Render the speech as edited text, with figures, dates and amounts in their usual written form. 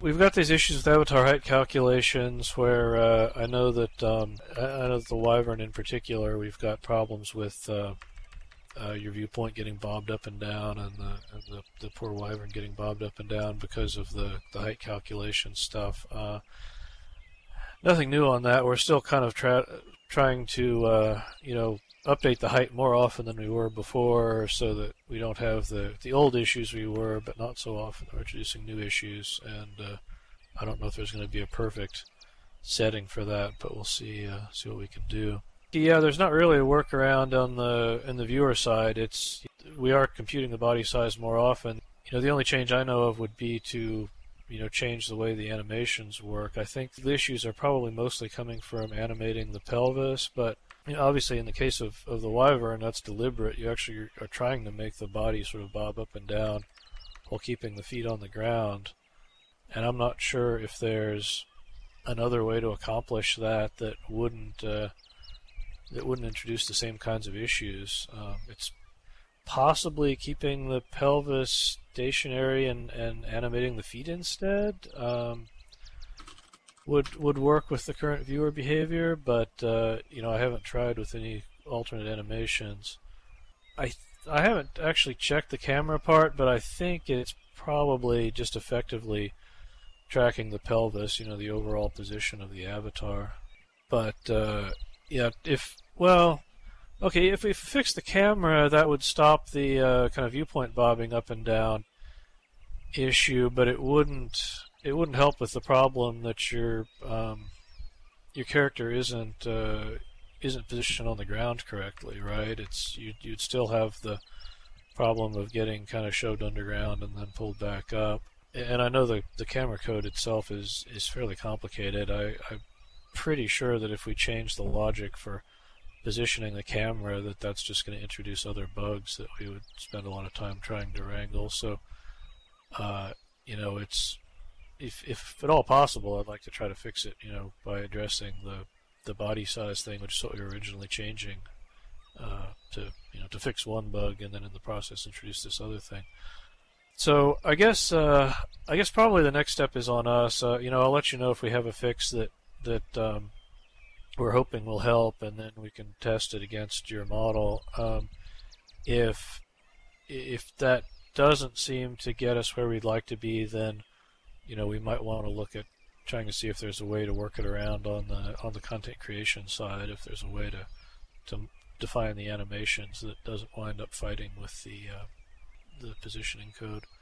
We've got these issues with avatar height calculations where I know that the Wyvern in particular, we've got problems with your viewpoint getting bobbed up and down, and the poor Wyvern getting bobbed up and down because of the height calculation stuff. Nothing new on that. We're still kind of trying to update the height more often than we were before, so that we don't have the old issues we were, but not so often. We're introducing new issues, and I don't know if there's going to be a perfect setting for that, but we'll see what we can do. Yeah, there's not really a workaround in the viewer side. We are computing the body size more often. The only change I know of would be to change the way the animations work. I think the issues are probably mostly coming from animating the pelvis, but obviously in the case of the Wyvern, that's deliberate. You actually are trying to make the body sort of bob up and down while keeping the feet on the ground. And I'm not sure if there's another way to accomplish that wouldn't introduce the same kinds of issues. It's possibly keeping the pelvis stationary and animating the feet instead would work with the current viewer behavior, but I haven't tried with any alternate animations. I haven't actually checked the camera part, but I think it's probably just effectively tracking the pelvis, the overall position of the avatar. But if we fix the camera, that would stop the kind of viewpoint bobbing up and down issue, but it wouldn't help with the problem that your character isn't positioned on the ground correctly, right? You'd still have the problem of getting kind of shoved underground and then pulled back up. And I know the camera code itself is fairly complicated. I'm pretty sure that if we change the logic for positioning the camera, that's just going to introduce other bugs that we would spend a lot of time trying to wrangle. So, it's if at all possible, I'd like to try to fix it, by addressing the body size thing, which is what we were originally changing to fix one bug, and then in the process introduce this other thing. So I guess probably the next step is on us. I'll let you know if we have a fix that we're hoping will help, and then we can test it against your model. If that doesn't seem to get us where we'd like to be, then we might want to look at trying to see if there's a way to work it around on the content creation side. If there's a way to define the animations that doesn't wind up fighting with the positioning code.